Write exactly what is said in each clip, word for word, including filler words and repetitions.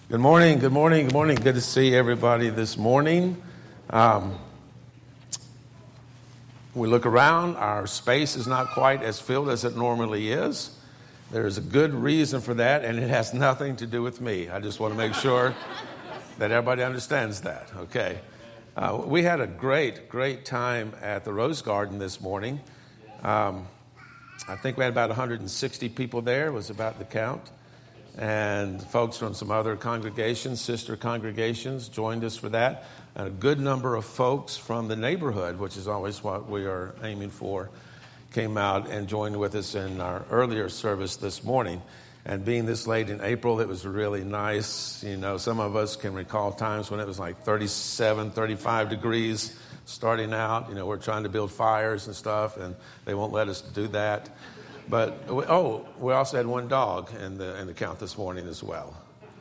Good morning, good morning, good morning. Good to see everybody this morning. Um, we look around, our space is not quite as filled as it normally is. There's a good reason for that, and it has nothing to do with me. I just want to make sure that everybody understands that, okay? Uh, we had a great, great time at the Rose Garden this morning. Um, I think we had about one hundred sixty people there, was about the count. And folks from some other congregations, sister congregations, joined us for that. And a good number of folks from the neighborhood, which is always what we are aiming for, came out and joined with us in our earlier service this morning. And being this late in April, it was really nice. You know, some of us can recall times when it was like thirty-seven, thirty-five degrees starting out. You know, we're trying to build fires and stuff, and they won't let us do that. But, we, oh, we also had one dog in the in the count this morning as well.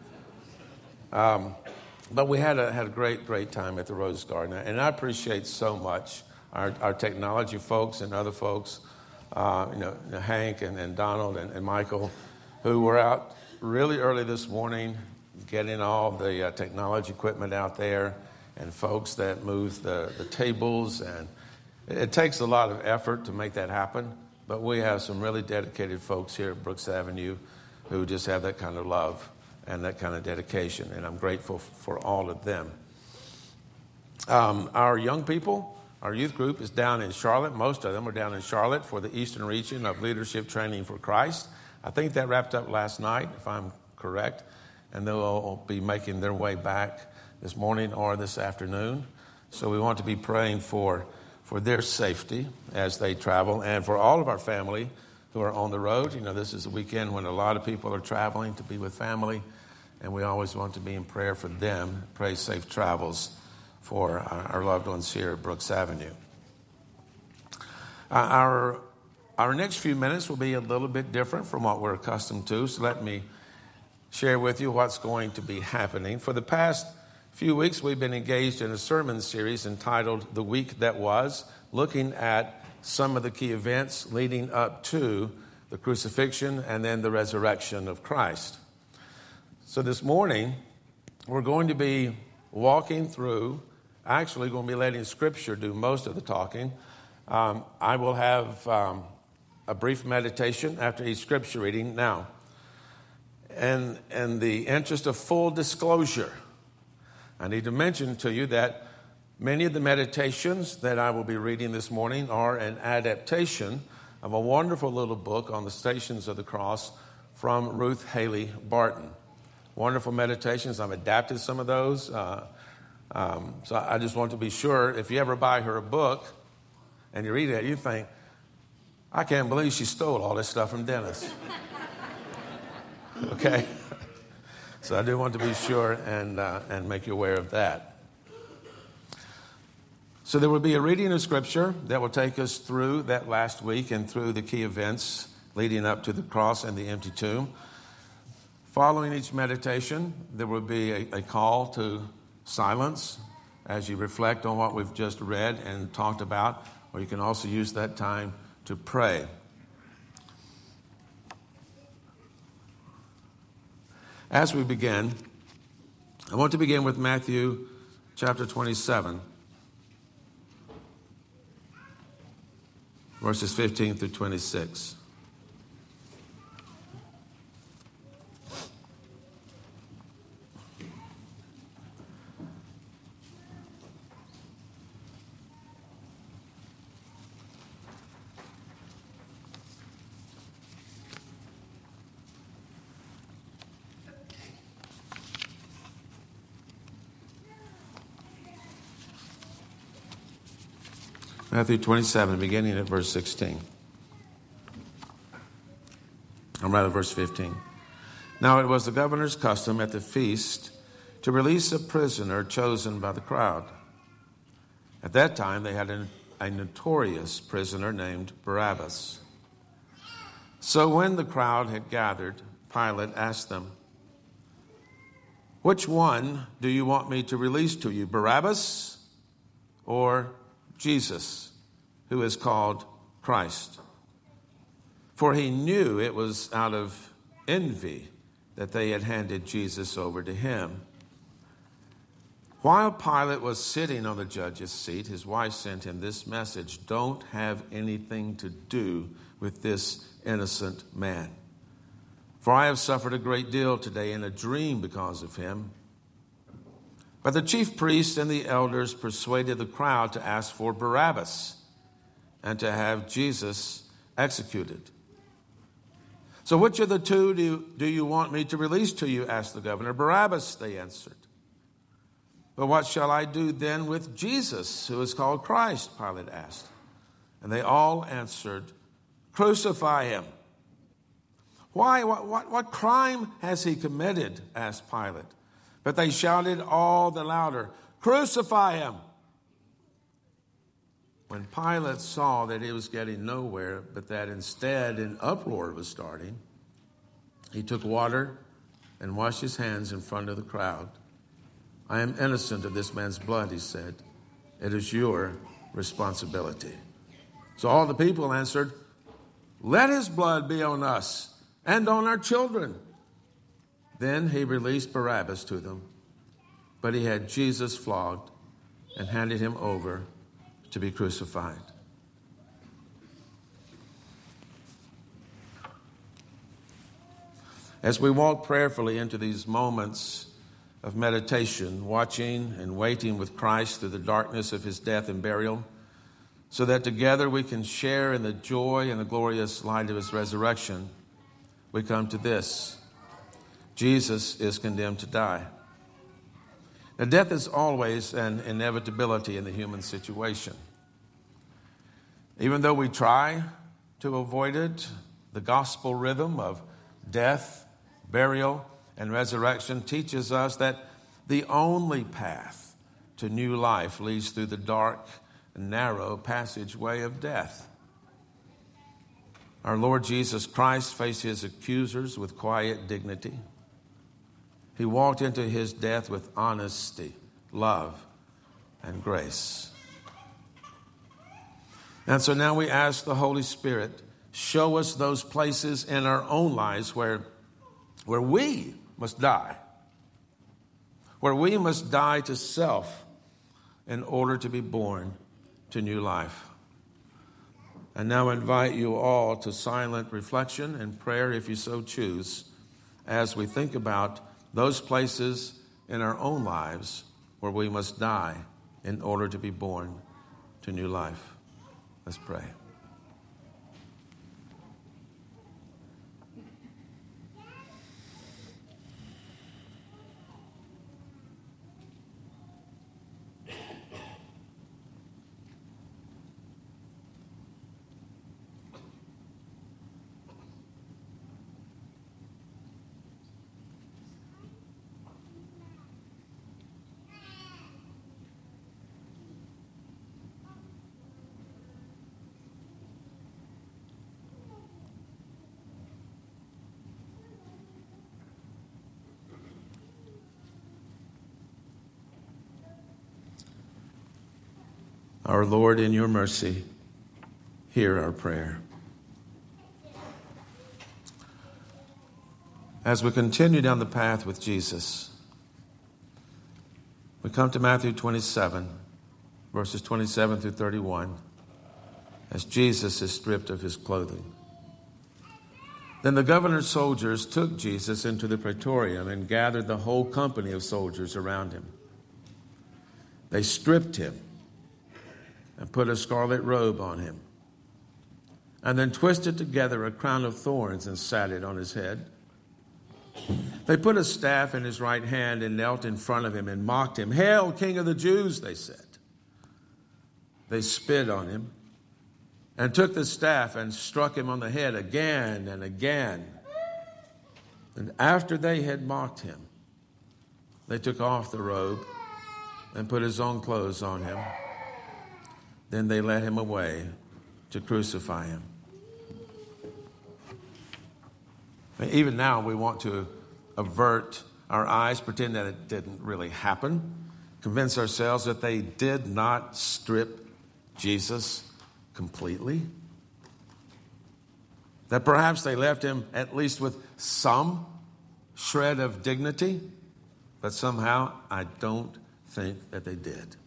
Um, but we had a had a great, great time at the Rose Garden. And I appreciate so much our, our technology folks and other folks, uh, you know, Hank and, and Donald and, and Michael, who were out really early this morning getting all the uh, technology equipment out there, and folks that move the, the tables. And it, it takes a lot of effort to make that happen. But we have some really dedicated folks here at Brooks Avenue who just have that kind of love and that kind of dedication, and I'm grateful for all of them. Um, our young people, our youth group is down in Charlotte. Most of them are down in Charlotte for the Eastern Region of Leadership Training for Christ. I think that wrapped up last night, if I'm correct, and they'll be making their way back this morning or this afternoon. So we want to be praying for for their safety as they travel, and for all of our family who are on the road. You know, this is a weekend when a lot of people are traveling to be with family, and we always want to be in prayer for them. Pray safe travels for our loved ones here at Brooks Avenue. Uh, our, our next few minutes will be a little bit different from what we're accustomed to, so let me share with you what's going to be happening. For the past few weeks, we've been engaged in a sermon series entitled The Week That Was, looking at some of the key events leading up to the crucifixion and then the resurrection of Christ. So this morning, we're going to be walking through, actually going to be letting Scripture do most of the talking. Um, I will have um, a brief meditation after each Scripture reading. Now, and in the interest of full disclosure, I need to mention to you that many of the meditations that I will be reading this morning are an adaptation of a wonderful little book on the Stations of the Cross from Ruth Haley Barton. Wonderful meditations. I've adapted some of those. Uh, um, so I just want to be sure, if you ever buy her a book and you read it, you think, I can't believe she stole all this stuff from Dennis. Okay? So I do want to be sure and uh, and make you aware of that. So there will be a reading of Scripture that will take us through that last week and through the key events leading up to the cross and the empty tomb. Following each meditation, there will be a, a call to silence as you reflect on what we've just read and talked about, or you can also use that time to pray. As we begin, I want to begin with Matthew chapter twenty-seven, verses fifteen through twenty-six. Matthew twenty-seven, beginning at verse sixteen. Or rather, verse fifteen. Now it was the governor's custom at the feast to release a prisoner chosen by the crowd. At that time, they had a, a notorious prisoner named Barabbas. So when the crowd had gathered, Pilate asked them, "Which one do you want me to release to you, Barabbas or Jesus, who is called Christ?" For he knew it was out of envy that they had handed Jesus over to him. While Pilate was sitting on the judge's seat, his wife sent him this message: "Don't have anything to do with this innocent man. For I have suffered a great deal today in a dream because of him." But the chief priests and the elders persuaded the crowd to ask for Barabbas and to have Jesus executed. "So which of the two do you, do you want me to release to you?" asked the governor. "Barabbas," they answered. "But what shall I do then with Jesus, who is called Christ?" Pilate asked. And they all answered, "Crucify him." "Why? What, what, what crime has he committed?" asked Pilate. But they shouted all the louder, "Crucify him!" When Pilate saw that he was getting nowhere, but that instead an uproar was starting, he took water and washed his hands in front of the crowd. "I am innocent of this man's blood," he said. "It is your responsibility." So all the people answered, "Let his blood be on us and on our children." Then he released Barabbas to them, but he had Jesus flogged and handed him over to be crucified. As we walk prayerfully into these moments of meditation, watching and waiting with Christ through the darkness of his death and burial, so that together we can share in the joy and the glorious light of his resurrection, we come to this: Jesus is condemned to die. Now, death is always an inevitability in the human situation. Even though we try to avoid it, the gospel rhythm of death, burial, and resurrection teaches us that the only path to new life leads through the dark and narrow passageway of death. Our Lord Jesus Christ faced his accusers with quiet dignity. He walked into his death with honesty, love, and grace. And so now we ask the Holy Spirit, show us those places in our own lives where, where we must die, where we must die to self in order to be born to new life. And now I invite you all to silent reflection and prayer, if you so choose, as we think about those places in our own lives where we must die in order to be born to new life. Let's pray. Our Lord, in your mercy, hear our prayer. As we continue down the path with Jesus, we come to Matthew twenty-seven, verses twenty-seven through thirty-one, as Jesus is stripped of his clothing. Then the governor's soldiers took Jesus into the praetorium and gathered the whole company of soldiers around him. They stripped him and put a scarlet robe on him, and then twisted together a crown of thorns and sat it on his head. They put a staff in his right hand and knelt in front of him and mocked him. "Hail, King of the Jews," they said. They spit on him and took the staff and struck him on the head again and again. And after they had mocked him, they took off the robe and put his own clothes on him. Then they led him away to crucify him. Even now, we want to avert our eyes, pretend that it didn't really happen, convince ourselves that they did not strip Jesus completely, that perhaps they left him at least with some shred of dignity, but somehow I don't think that they did.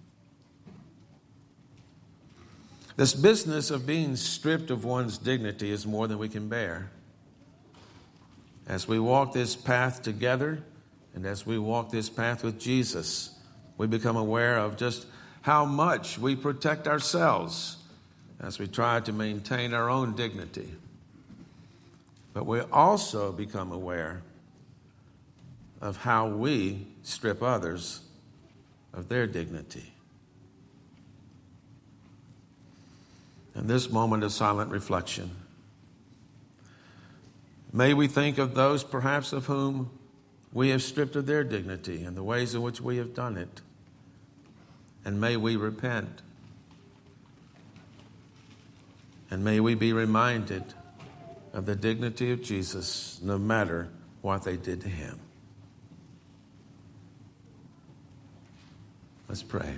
This business of being stripped of one's dignity is more than we can bear. As we walk this path together, and as we walk this path with Jesus, we become aware of just how much we protect ourselves as we try to maintain our own dignity. But we also become aware of how we strip others of their dignity. In this moment of silent reflection, may we think of those perhaps of whom we have stripped of their dignity and the ways in which we have done it. And may we repent. And may we be reminded of the dignity of Jesus, no matter what they did to him. Let's pray.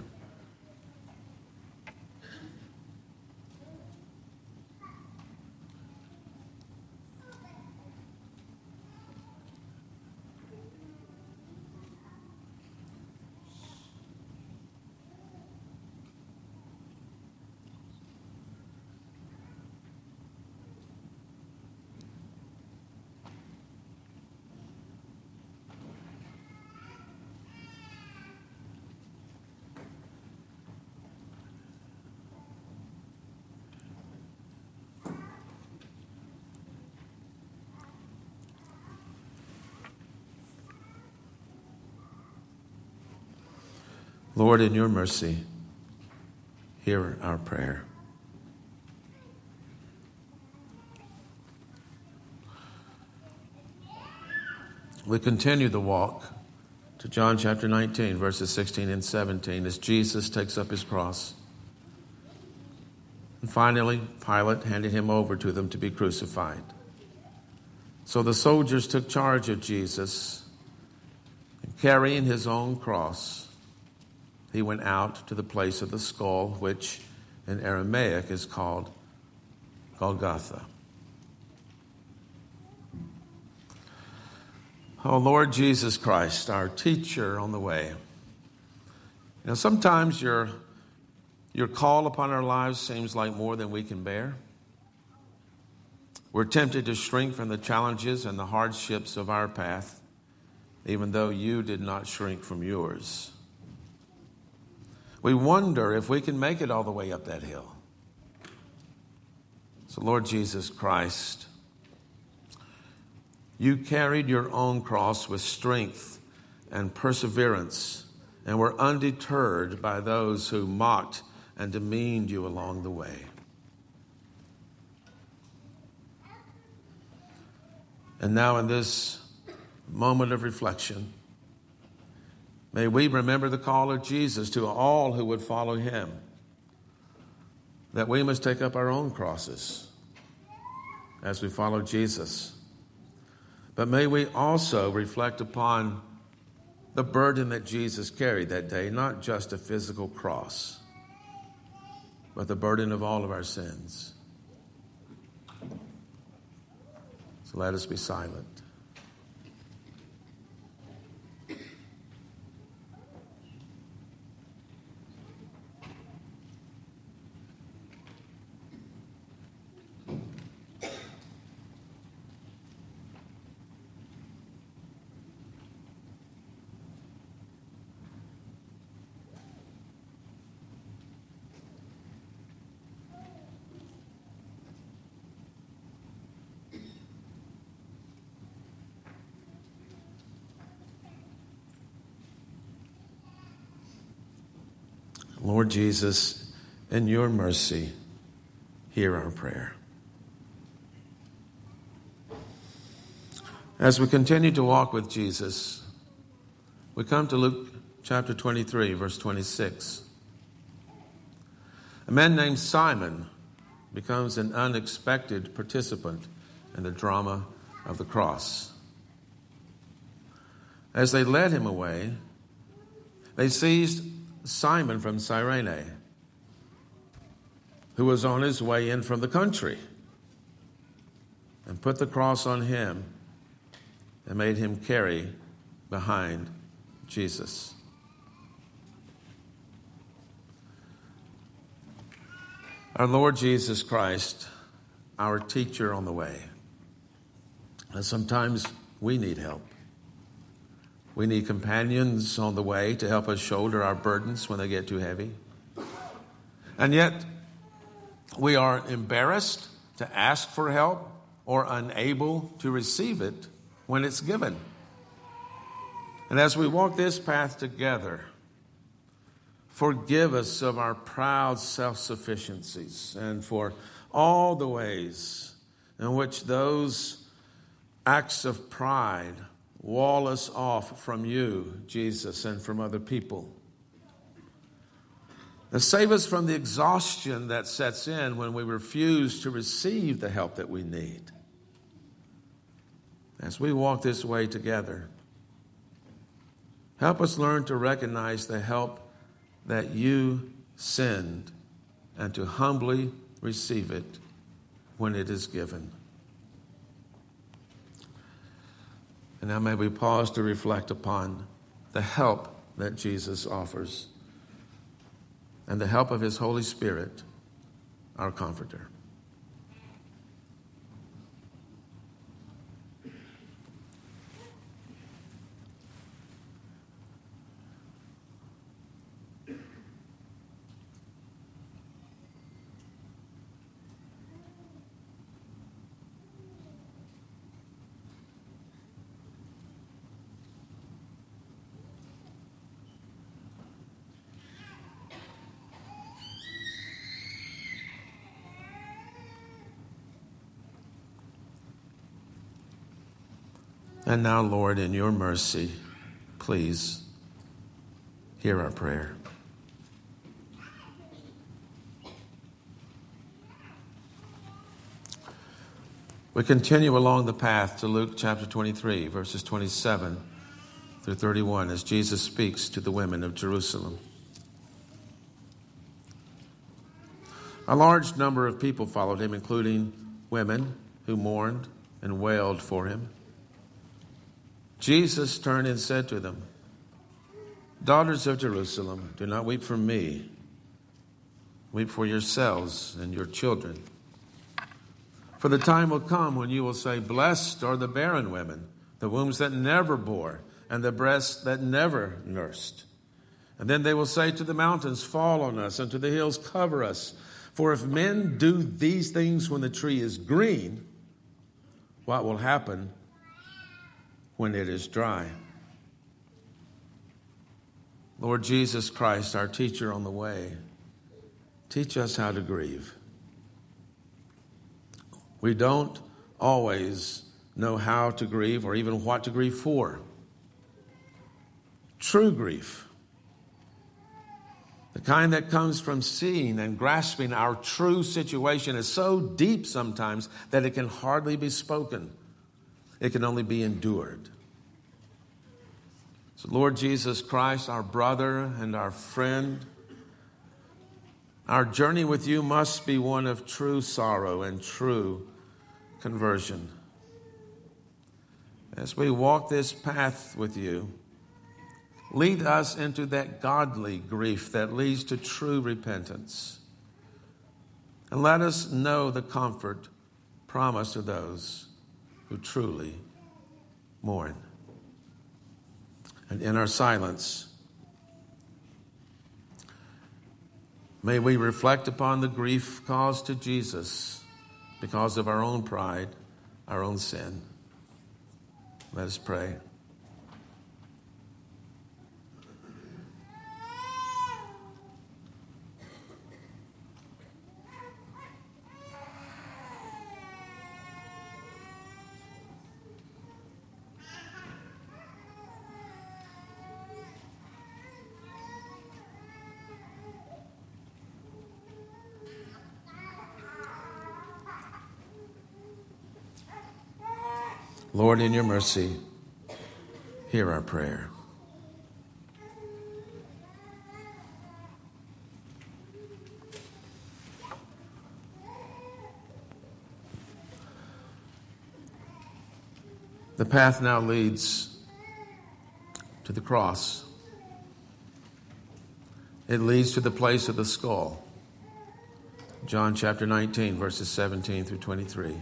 Lord, in your mercy, hear our prayer. We continue the walk to John chapter nineteen, verses sixteen and seventeen, as Jesus takes up his cross. And finally, Pilate handed him over to them to be crucified. So the soldiers took charge of Jesus, and carrying his own cross, he went out to the place of the skull, which in Aramaic is called Golgotha. Oh, Lord Jesus Christ, our teacher on the way. You know, sometimes your, your call upon our lives seems like more than we can bear. We're tempted to shrink from the challenges and the hardships of our path, even though you did not shrink from yours. We wonder if we can make it all the way up that hill. So, Lord Jesus Christ, you carried your own cross with strength and perseverance and were undeterred by those who mocked and demeaned you along the way. And now in this moment of reflection, may we remember the call of Jesus to all who would follow him, that we must take up our own crosses as we follow Jesus. But may we also reflect upon the burden that Jesus carried that day, not just a physical cross, but the burden of all of our sins. So let us be silent. Lord Jesus, in your mercy, hear our prayer. As we continue to walk with Jesus, we come to Luke chapter twenty-three, verse twenty-six. A man named Simon becomes an unexpected participant in the drama of the cross. As they led him away, they seized Simon from Cyrene, who was on his way in from the country, and put the cross on him and made him carry behind Jesus. Our Lord Jesus Christ, our teacher on the way. And sometimes we need help. We need companions on the way to help us shoulder our burdens when they get too heavy. And yet, we are embarrassed to ask for help or unable to receive it when it's given. And as we walk this path together, forgive us of our proud self-sufficiencies and for all the ways in which those acts of pride wall us off from you, Jesus, and from other people. And save us from the exhaustion that sets in when we refuse to receive the help that we need. As we walk this way together, help us learn to recognize the help that you send and to humbly receive it when it is given. And now may we pause to reflect upon the help that Jesus offers and the help of his Holy Spirit, our Comforter. And now, Lord, in your mercy, please hear our prayer. We continue along the path to Luke chapter twenty-three, verses twenty-seven through thirty-one, as Jesus speaks to the women of Jerusalem. A large number of people followed him, including women who mourned and wailed for him. Jesus turned and said to them, "Daughters of Jerusalem, do not weep for me. Weep for yourselves and your children. For the time will come when you will say, 'Blessed are the barren women, the wombs that never bore, and the breasts that never nursed.' And then they will say to the mountains, 'Fall on us,' and to the hills, 'Cover us.' For if men do these things when the tree is green, what will happen when it is dry?" Lord Jesus Christ, our teacher on the way, teach us how to grieve. We don't always know how to grieve or even what to grieve for. True grief, the kind that comes from seeing and grasping our true situation, is so deep sometimes that it can hardly be spoken. It can only be endured. So, Lord Jesus Christ, our brother and our friend, our journey with you must be one of true sorrow and true conversion. As we walk this path with you, lead us into that godly grief that leads to true repentance. And let us know the comfort promised to those who truly mourn. And in our silence, may we reflect upon the grief caused to Jesus because of our own pride, our own sin. Let us pray. Lord, in your mercy, hear our prayer. The path now leads to the cross. It leads to the place of the skull. John chapter nineteen, verses seventeen through twenty-three.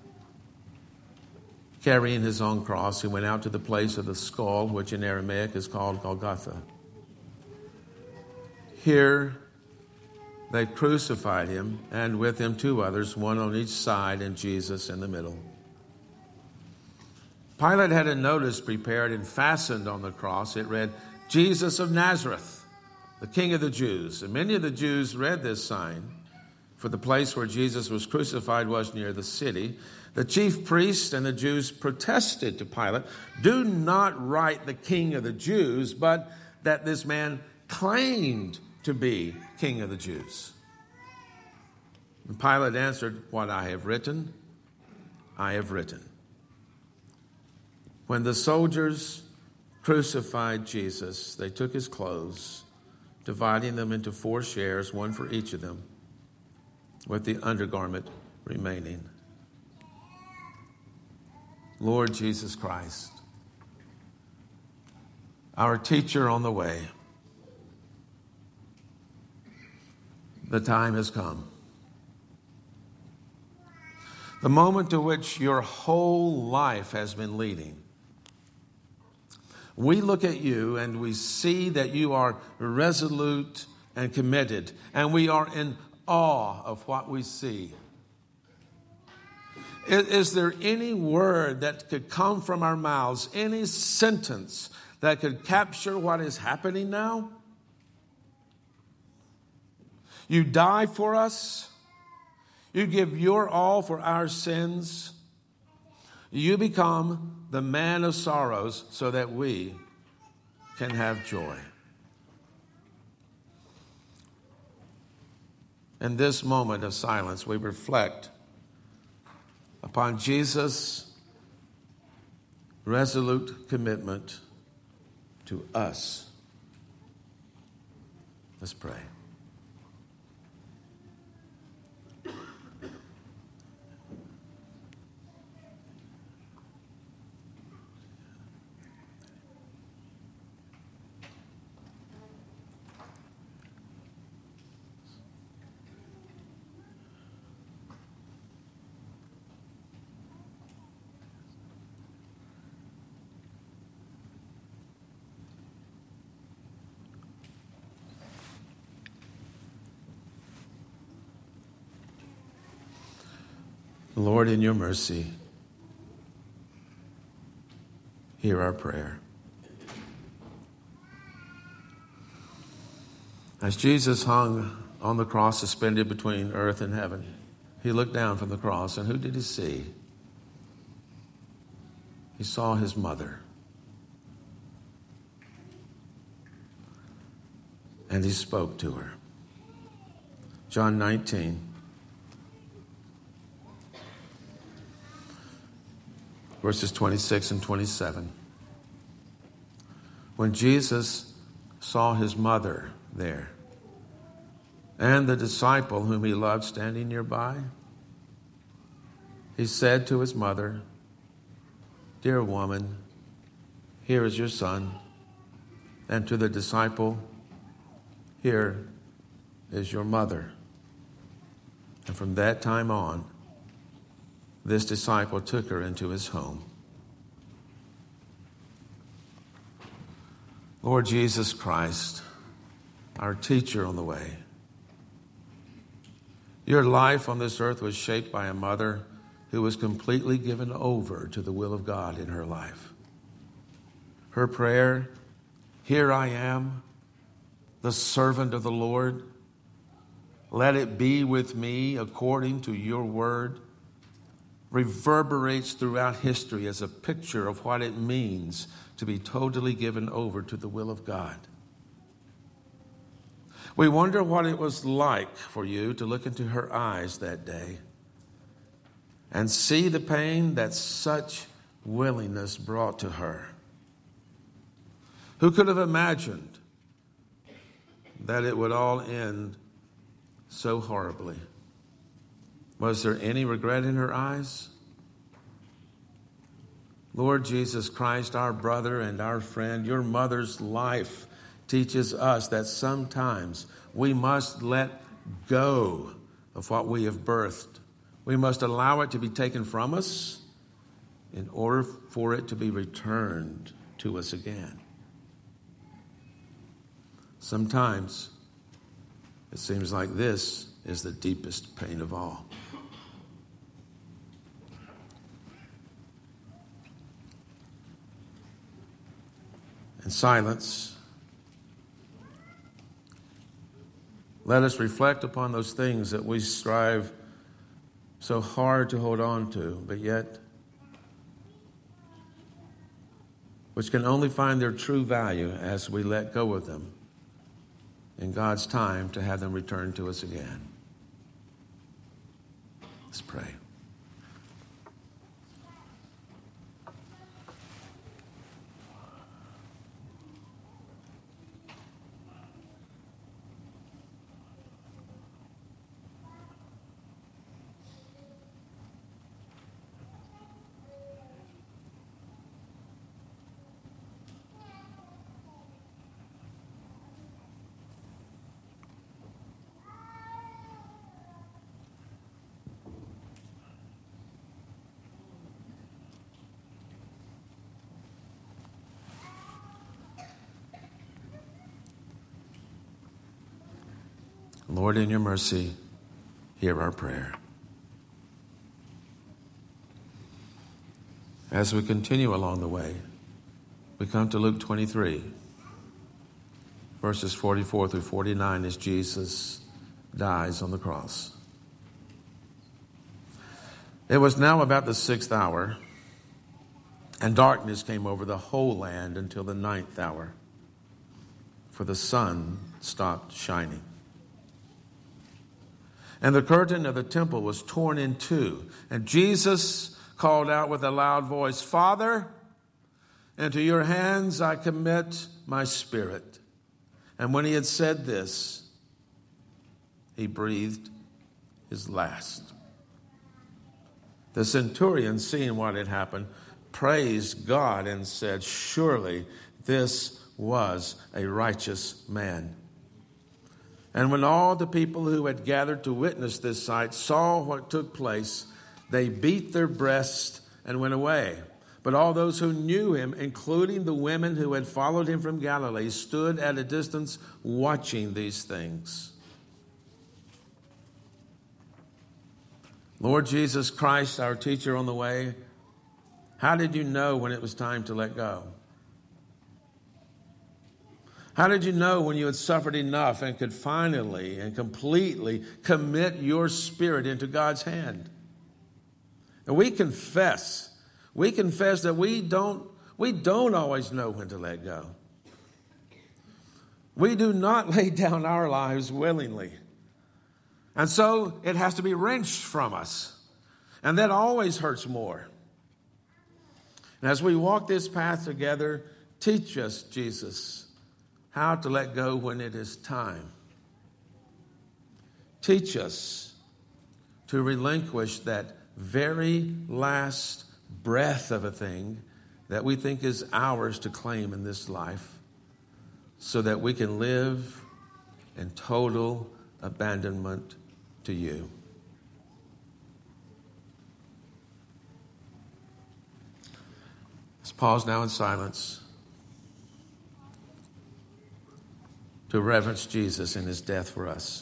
Carrying his own cross, he went out to the place of the skull, which in Aramaic is called Golgotha. Here they crucified him, and with him two others, one on each side and Jesus in the middle. Pilate had a notice prepared and fastened on the cross. It read, "Jesus of Nazareth, the King of the Jews." And many of the Jews read this sign, for the place where Jesus was crucified was near the city. The chief priests and the Jews protested to Pilate, "Do not write the King of the Jews, but that this man claimed to be King of the Jews." And Pilate answered, "What I have written, I have written." When the soldiers crucified Jesus, they took his clothes, dividing them into four shares, one for each of them, with the undergarment remaining. Lord Jesus Christ, our teacher on the way, the time has come. The moment to which your whole life has been leading. We look at you and we see that you are resolute and committed, and we are in awe of what we see. Is, is there any word that could come from our mouths, any sentence that could capture what is happening now? You die for us. You give your all for our sins. You become the man of sorrows so that we can have joy. In this moment of silence, we reflect upon Jesus' resolute commitment to us. Let's pray. Lord, in your mercy, hear our prayer. As Jesus hung on the cross suspended between earth and heaven, he looked down from the cross, and who did he see? He saw his mother. And he spoke to her. John nineteen. Verses twenty-six and twenty-seven. When Jesus saw his mother there and the disciple whom he loved standing nearby, he said to his mother, "Dear woman, here is your son." And to the disciple, "Here is your mother." And from that time on, this disciple took her into his home. Lord Jesus Christ, our teacher on the way, your life on this earth was shaped by a mother who was completely given over to the will of God in her life. Her prayer, "Here I am, the servant of the Lord. Let it be with me according to your word," reverberates throughout history as a picture of what it means to be totally given over to the will of God. We wonder what it was like for you to look into her eyes that day and see the pain that such willingness brought to her. Who could have imagined that it would all end so horribly? Was there any regret in her eyes? Lord Jesus Christ, our brother and our friend, your mother's life teaches us that sometimes we must let go of what we have birthed. We must allow it to be taken from us in order for it to be returned to us again. Sometimes it seems like this is the deepest pain of all. In silence, let us reflect upon those things that we strive so hard to hold on to, but yet which can only find their true value as we let go of them in God's time to have them return to us again. Let's pray. Lord, in your mercy, hear our prayer. As we continue along the way, we come to Luke twenty-three, verses forty-four through forty-nine, as Jesus dies on the cross. It was now about the sixth hour, and darkness came over the whole land until the ninth hour, for the sun stopped shining. And the curtain of the temple was torn in two. And Jesus called out with a loud voice, "Father, into your hands I commit my spirit." And when he had said this, he breathed his last. The centurion, seeing what had happened, praised God and said, "Surely this was a righteous man." And when all the people who had gathered to witness this sight saw what took place, they beat their breasts and went away. But all those who knew him, including the women who had followed him from Galilee, stood at a distance watching these things. Lord Jesus Christ, our teacher on the way, how did you know when it was time to let go? How did you know when you had suffered enough and could finally and completely commit your spirit into God's hand? And we confess, we confess that we don't, we don't always know when to let go. We do not lay down our lives willingly. And so it has to be wrenched from us. And that always hurts more. And as we walk this path together, teach us, Jesus, how to let go when it is time. Teach us to relinquish that very last breath of a thing that we think is ours to claim in this life, so that we can live in total abandonment to you. Let's pause now in silence to reverence Jesus in his death for us.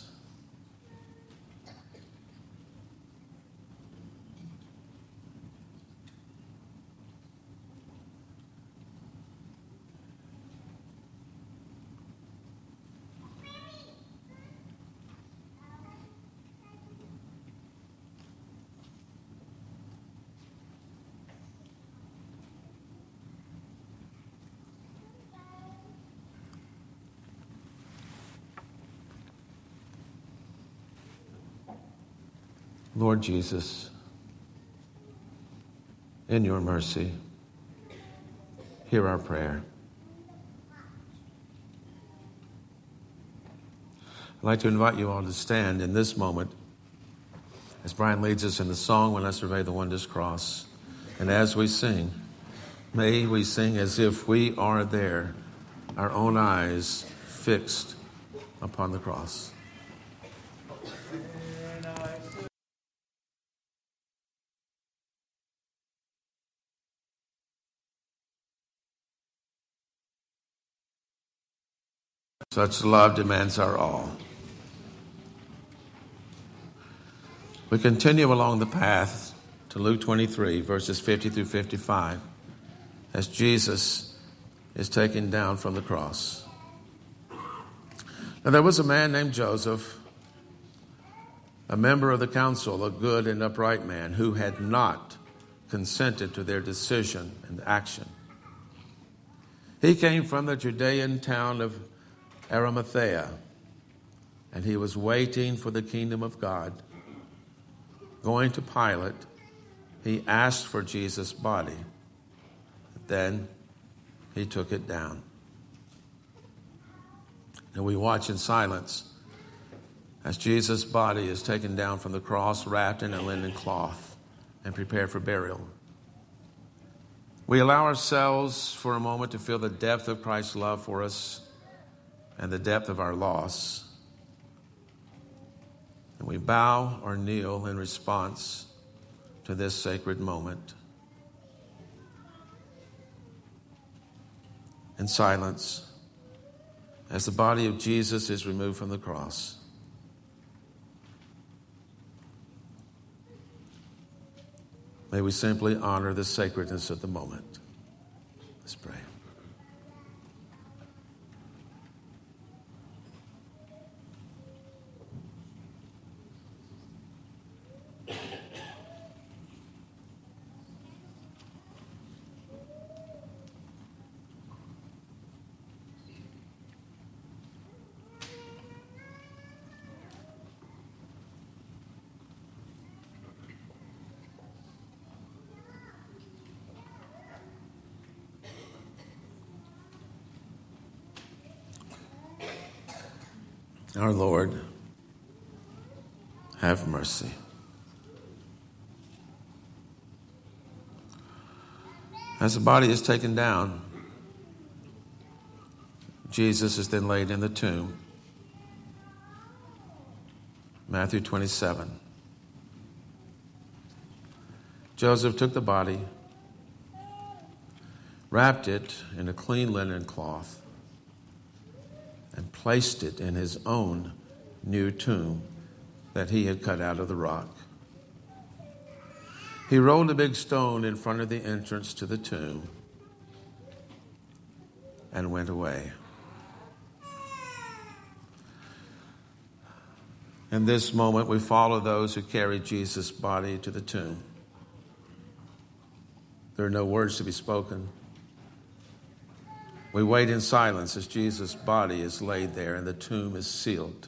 Lord Jesus, in your mercy, hear our prayer. I'd like to invite you all to stand in this moment as Brian leads us in the song, "When I Survey the Wondrous Cross." And as we sing, May we sing as if we are there, our own eyes fixed upon the cross. Such love demands our all. We continue along the path to Luke twenty-three, verses fifty through fifty-five, as Jesus is taken down from the cross. Now there was a man named Joseph, a member of the council, a good and upright man, who had not consented to their decision and action. He came from the Judean town of Arimathea, and he was waiting for the kingdom of God. Going to Pilate, he asked for Jesus' body. Then he took it down. And we watch in silence as Jesus' body is taken down from the cross, wrapped in a linen cloth, and prepared for burial. We allow ourselves for a moment to feel the depth of Christ's love for us and the depth of our loss. And we bow or kneel in response to this sacred moment. In silence, as the body of Jesus is removed from the cross, may we simply honor the sacredness of the moment. Let's pray. Our Lord, have mercy. As the body is taken down, Jesus is then laid in the tomb. Matthew twenty-seven. Joseph took the body, wrapped it in a clean linen cloth, and placed it in his own new tomb that he had cut out of the rock. He rolled a big stone in front of the entrance to the tomb and went away. In this moment, we follow those who carried Jesus' body to the tomb. There are no words to be spoken. We wait in silence as Jesus' body is laid there and the tomb is sealed.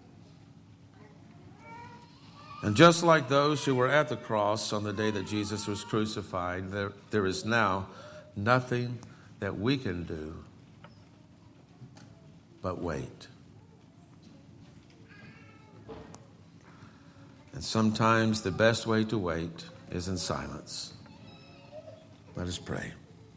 And just like those who were at the cross on the day that Jesus was crucified, there, there is now nothing that we can do but wait. And sometimes the best way to wait is in silence. Let us pray.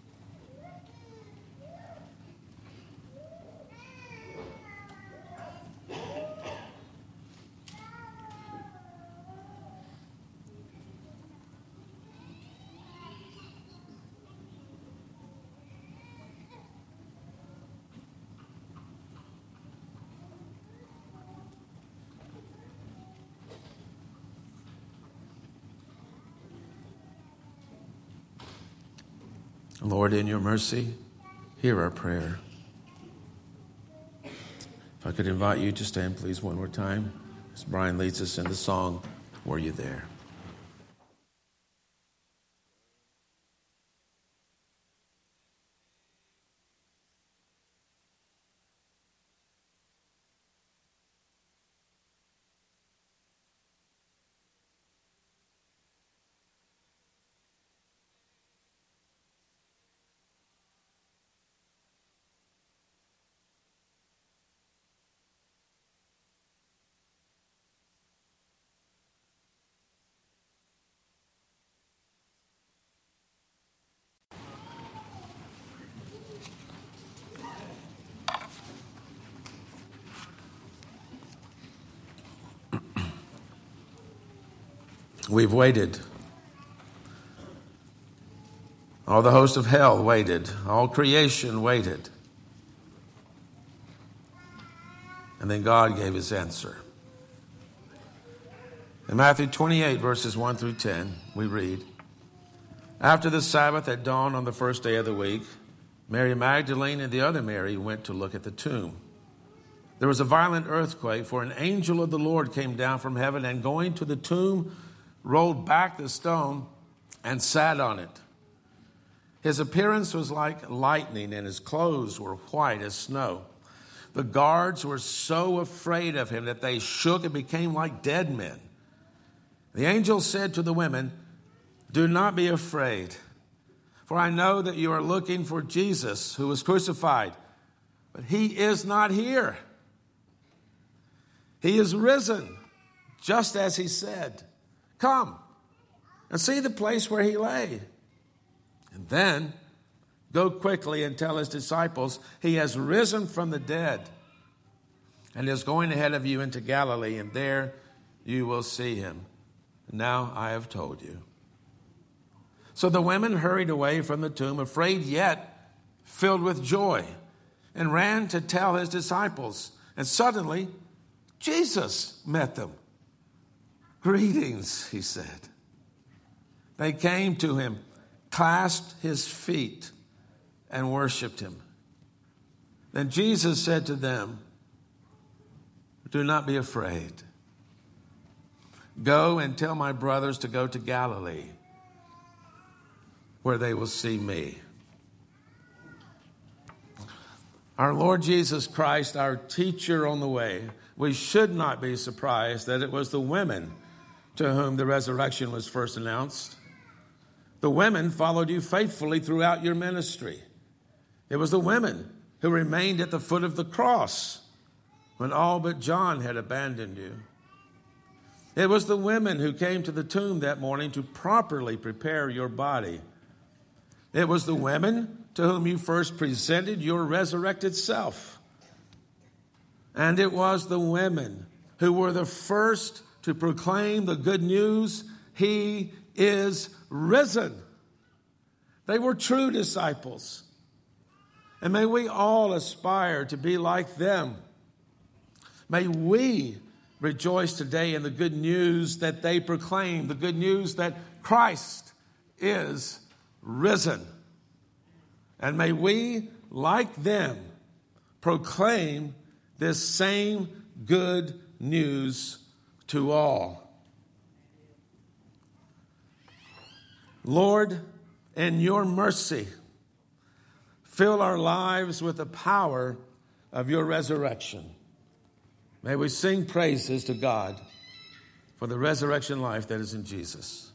Lord, in your mercy, hear our prayer. If I could invite you to stand, please, one more time, as Brian leads us in the song, Were You There? We've waited. All the host of hell waited. All creation waited. And then God gave his answer. In Matthew twenty-eight, verses one through ten, we read, "After the Sabbath at dawn on the first day of the week, Mary Magdalene and the other Mary went to look at the tomb. There was a violent earthquake, for an angel of the Lord came down from heaven and going to the tomb, rolled back the stone and sat on it. His appearance was like lightning and his clothes were white as snow. The guards were so afraid of him that they shook and became like dead men. The angel said to the women, 'Do not be afraid, for I know that you are looking for Jesus who was crucified, but he is not here. He is risen, just as he said. Come and see the place where he lay. And then go quickly and tell his disciples he has risen from the dead and is going ahead of you into Galilee, and there you will see him. Now I have told you.' So the women hurried away from the tomb, afraid yet filled with joy, and ran to tell his disciples. And suddenly Jesus met them. 'Greetings,' he said. They came to him, clasped his feet, and worshiped him. Then Jesus said to them, 'Do not be afraid. Go and tell my brothers to go to Galilee, where they will see me.'" Our Lord Jesus Christ, our teacher on the way, we should not be surprised that it was the women to whom the resurrection was first announced. The women followed you faithfully throughout your ministry. It was the women who remained at the foot of the cross when all but John had abandoned you. It was the women who came to the tomb that morning to properly prepare your body. It was the women to whom you first presented your resurrected self. And it was the women who were the first to proclaim the good news, he is risen. They were true disciples. And may we all aspire to be like them. May we rejoice today in the good news that they proclaim, the good news that Christ is risen. And may we, like them, proclaim this same good news to all. Lord, in your mercy, fill our lives with the power of your resurrection. May we sing praises to God for the resurrection life that is in Jesus.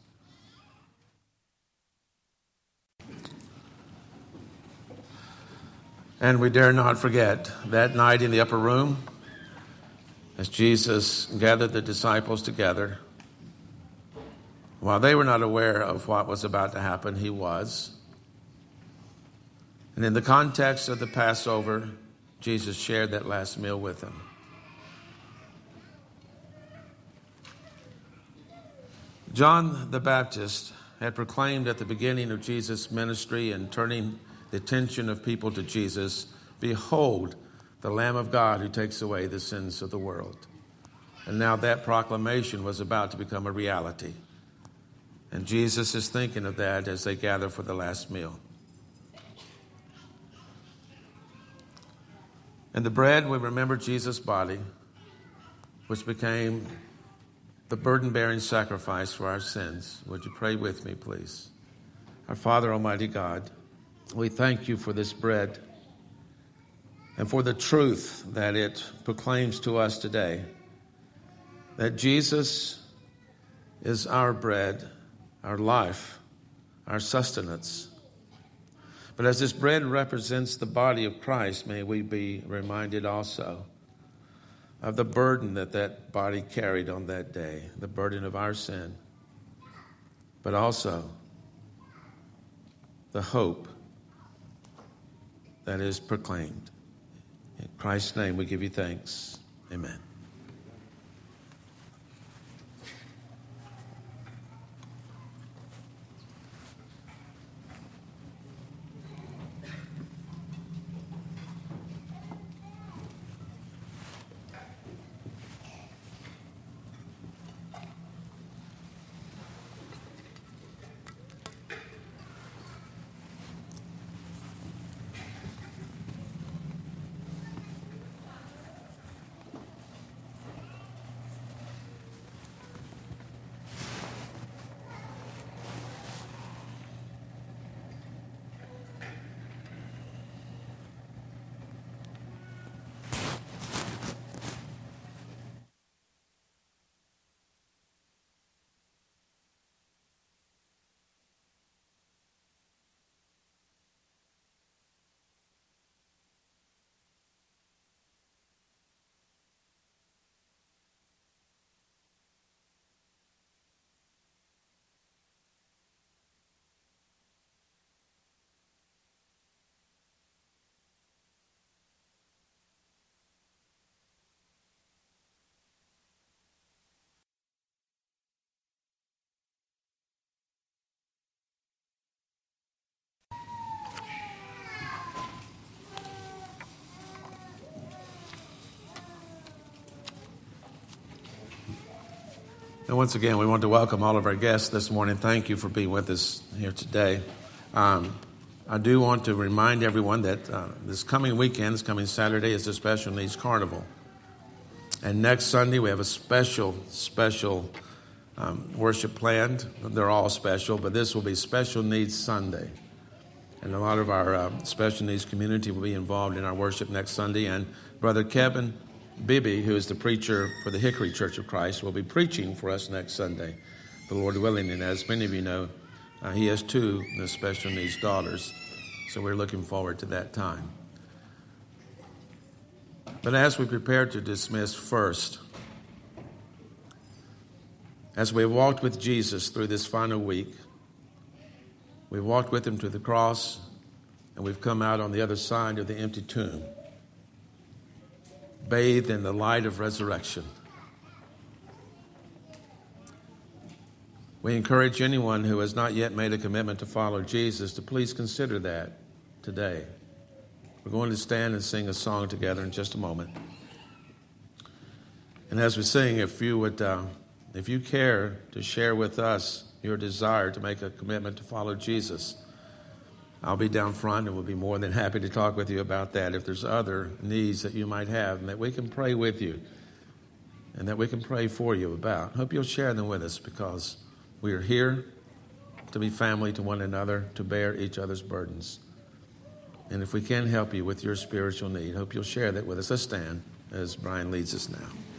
And we dare not forget that night in the upper room, as Jesus gathered the disciples together, while they were not aware of what was about to happen, he was. And in the context of the Passover, Jesus shared that last meal with them. John the Baptist had proclaimed at the beginning of Jesus' ministry and turning the attention of people to Jesus, "Behold, the Lamb of God who takes away the sins of the world." And now that proclamation was about to become a reality. And Jesus is thinking of that as they gather for the last meal. In the bread, we remember Jesus' body, which became the burden-bearing sacrifice for our sins. Would you pray with me, please? Our Father, Almighty God, we thank you for this bread and for the truth that it proclaims to us today, that Jesus is our bread, our life, our sustenance. But as this bread represents the body of Christ, may we be reminded also of the burden that that body carried on that day, the burden of our sin, but also the hope that is proclaimed. In Christ's name we give you thanks. Amen. And once again, we want to welcome all of our guests this morning. Thank you for being with us here today. Um, I do want to remind everyone that uh, this coming weekend, this coming Saturday, is the Special Needs Carnival. And next Sunday, we have a special, special um, worship planned. They're all special, but this will be Special Needs Sunday. And a lot of our uh, special needs community will be involved in our worship next Sunday. And Brother Kevin Bibby, who is the preacher for the Hickory Church of Christ, will be preaching for us next Sunday, the Lord willing. And as many of you know, uh, he has two the special needs daughters, so we're looking forward to that time. But as we prepare to dismiss first, as we've walked with Jesus through this final week, we've walked with him to the cross, and we've come out on the other side of the empty tomb, bathed in the light of resurrection. We encourage anyone who has not yet made a commitment to follow Jesus to please consider that today. We're going to stand and sing a song together in just a moment. And as we sing, if you would, uh, if you care to share with us your desire to make a commitment to follow Jesus, I'll be down front and we'll be more than happy to talk with you about that. If there's other needs that you might have and that we can pray with you and that we can pray for you about, hope you'll share them with us, because we are here to be family to one another, to bear each other's burdens. And if we can help you with your spiritual need, hope you'll share that with us. Let's stand as Brian leads us now.